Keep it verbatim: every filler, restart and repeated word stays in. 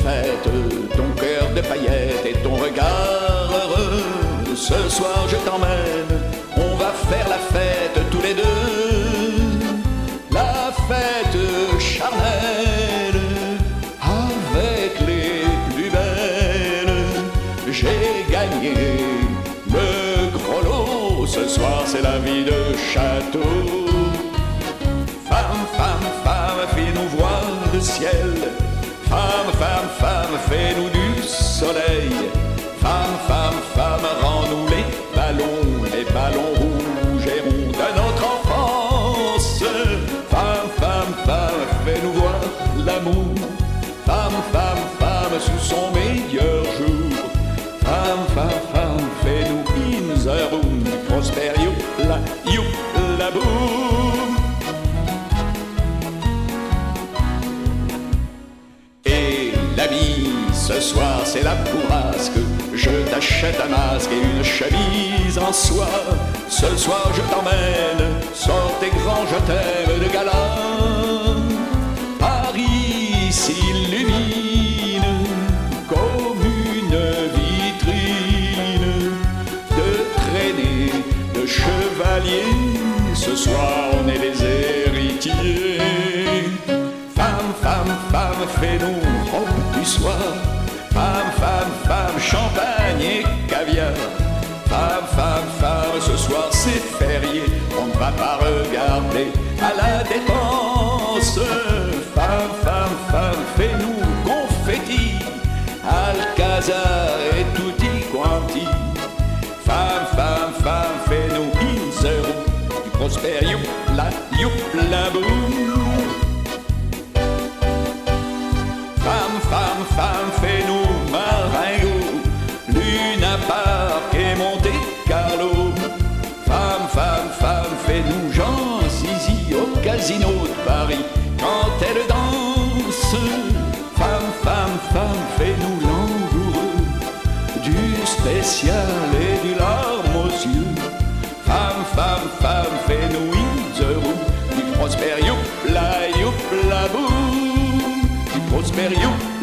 fête, ton cœur de paillettes et ton regard heureux. Ce soir je t'emmène, on va faire la fête tous les deux. La fête charnelle, avec les plus belles. J'ai gagné le gros lot, ce soir c'est la vie de château. Femme, femme, femme, fais-nous voir le ciel. Femme, femme, femme, fais-nous du soleil. Femme, femme, femme, rends-nous les ballons, les ballons rouges et ronds de notre enfance. Femme, femme, femme, fais-nous voir l'amour. Femme, femme, femme, sous son meilleur jour. Femme, femme, femme, fais-nous in the room. Prosper, youpla, youpla, boum. Et l'ami, ce soir c'est la bourrasque. Je t'achète un masque et une chemise en soie. Ce soir je t'emmène, sors tes grands je t'aime de gala. Paris s'illumine comme une vitrine de traînées de chevaliers. Ce soir on est les héritiers. Femme, femme, femme, fais-nous robe du soir. Femme, femme, femme, champagne et caviar. Femme, femme, femme, ce soir c'est férié. On ne va pas regarder à la dépense. Femme, femme, femme, fais-nous confetti. Alcazar et tutti quanti. Femme, femme, femme, fais-nous in the room. Du Prosper, youpla, youpla, boum. Femme, femme, femme, fais-nous maringo. Luna Park et Monte Carlo. Femme, femme, femme, fais-nous Jean Zizi au casino de Paris quand elle danse. Femme, femme, femme, fais-nous langoureux du spécial et du larme aux yeux. Femme, femme, femme, fais-nous in the room. Du Prosper, youpla, youpla, boum. Du Prosper, youpla.